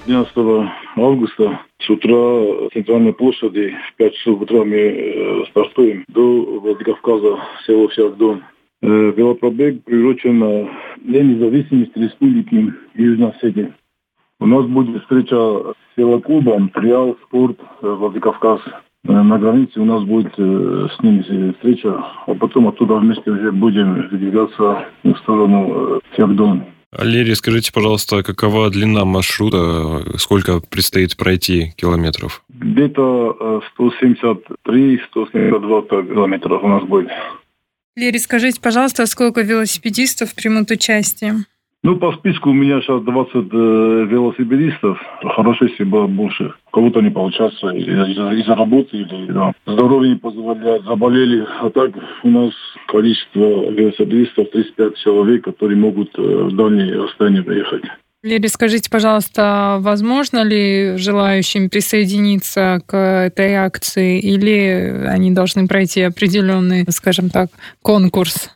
12 августа с утра в центральной площади в 5 часов утра мы стартуем до Владикавказа, село Феогдон. Велопробег приурочен День независимости Республики Южная Осетия. У нас будет встреча с велоклубом «Триал Спорт Владикавказ». На границе у нас будет с ними встреча, а потом оттуда вместе уже будем двигаться в сторону Феогдона. Лерий, скажите, пожалуйста, какова длина маршрута, сколько предстоит пройти километров? Где-то 173-172 километров у нас будет. Лерий, скажите, пожалуйста, сколько велосипедистов примут участие? По списку у меня сейчас 20 велосипедистов. Хорошо, если бы больше. У кого-то не получается из-за работы или здоровье не позволяет, заболели. А так у нас количество велосипедистов 35 человек, которые могут в дальние расстояния приехать. Лерий, скажите, пожалуйста, возможно ли желающим присоединиться к этой акции, или они должны пройти определенный, скажем так, конкурс?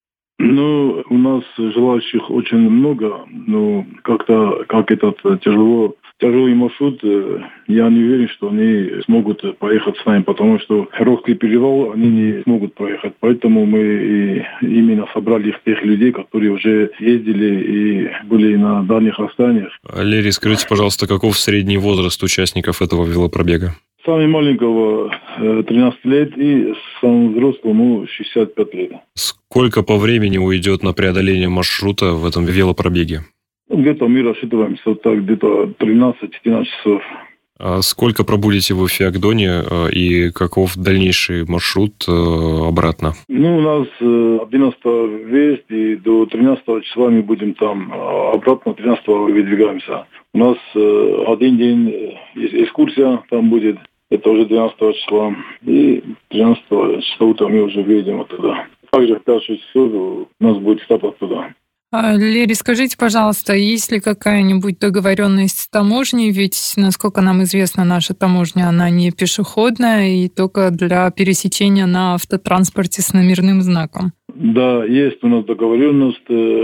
У нас желающих очень много, но как этот тяжелый маршрут, я не уверен, что они смогут поехать с нами, потому что Рохский перевал они не смогут проехать. Поэтому мы именно собрали тех людей, которые уже ездили и были на дальних расстояниях. Лерий, скажите, пожалуйста, каков средний возраст участников этого велопробега? Самый маленького 13 лет и самому взрослому 65 лет. Сколько по времени уйдет на преодоление маршрута в этом велопробеге? Где-то мы рассчитываемся где-то 13-14 часов. А сколько пробудете вы в Феогдоне и каков дальнейший маршрут обратно? У нас 11 выезд и до 13 числа мы будем там. Обратно 13 выдвигаемся. У нас один день есть экскурсия там будет. Это уже 12 числа. И 13 числа утром мы уже выедем оттуда. Также в 5-6 часов у нас будет старт оттуда. Лерий, скажите, пожалуйста, есть ли какая-нибудь договоренность с таможней? Ведь, насколько нам известно, наша таможня, она не пешеходная и только для пересечения на автотранспорте с номерным знаком. Да, есть у нас договоренность.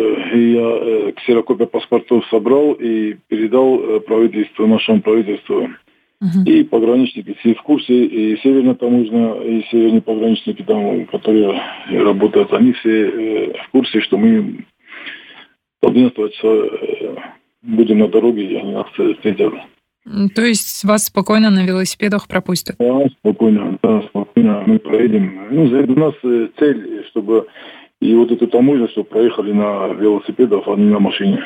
Я ксерокопию паспортов собрал и передал нашему правительству. И пограничники все в курсе, и северная таможня, и северные пограничники, там, которые работают, они все в курсе, что мы 11 числа будем на дороге, и они нас встретят. То есть вас спокойно на велосипедах пропустят? Да, спокойно мы проедем. У нас цель, чтобы и эту таможню, чтобы проехали на велосипедах, а не на машине.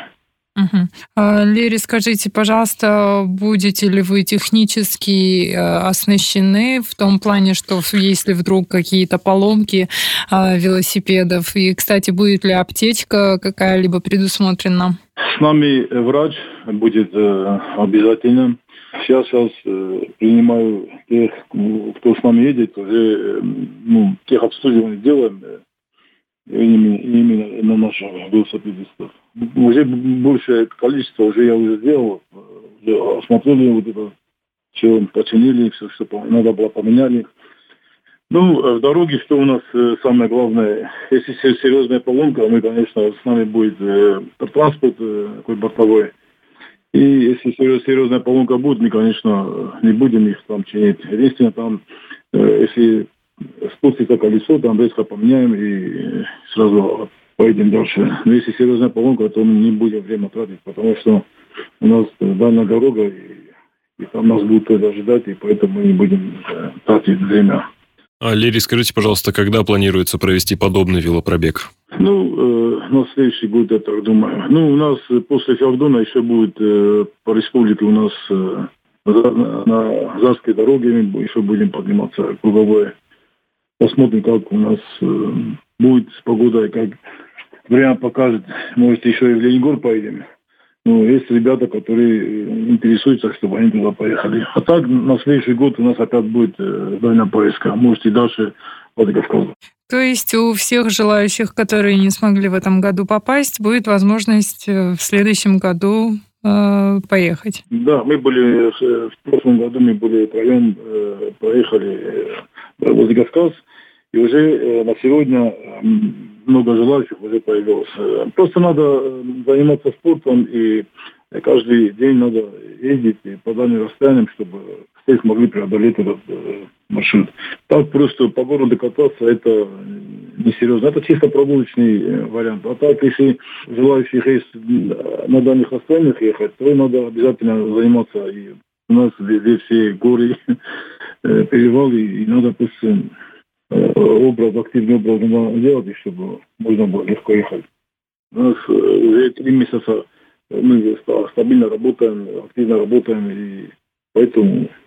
Лерий, скажите, пожалуйста, будете ли вы технически оснащены в том плане, что если вдруг какие-то поломки велосипедов, и, кстати, будет ли аптечка какая-либо предусмотрена? С нами врач будет обязательно. Сейчас принимаю тех, кто с нами едет, уже тех обслуживаний делаем. Именно на наших велосипедистов. Уже большее количество я уже сделал. Уже осмотрели это, все починили, все, что надо было, поменяли. В дороге, что у нас самое главное, если серьезная поломка, мы, конечно, с нами будет транспорт такой бортовой. И если серьезная поломка будет, мы, конечно, не будем их там чинить. Единственное, там, если спустится колесо, там резко поменяем и сразу поедем дальше. Но если серьезная поломка, то мы не будем время тратить, потому что у нас дальняя дорога, и там нас будут ожидать, и поэтому мы не будем тратить время. Лерий, скажите, пожалуйста, когда планируется провести подобный велопробег? На следующий год, я так думаю. У нас после Феогдона еще будет по республике у нас на Зарской дороге мы еще будем подниматься круговой. Посмотрим, как у нас будет с погодой, как время покажет. Может, еще и в Лениногор поедем. Есть ребята, которые интересуются, чтобы они туда поехали. А так, на следующий год у нас опять будет дальняя поездка. Может, и дальше Владикавказа. То есть у всех желающих, которые не смогли в этом году попасть, будет возможность в следующем году поехать? Да, мы были в прошлом году, втроем проехали Владикавказ, и уже на сегодня много желающих уже появилось. Просто надо заниматься спортом и Каждый день надо ездить по дальним расстояниям, чтобы все смогли преодолеть этот маршрут. Так просто по городу кататься, это несерьезно. Это чисто прогулочный вариант. А так, если желающих есть на дальних расстояниях ехать, то надо обязательно заниматься. И у нас везде все горы, перевалы, и надо пусть активный образ надо делать, чтобы можно было легко ехать. У нас уже 3 месяца мы стабильно работаем, активно работаем, и поэтому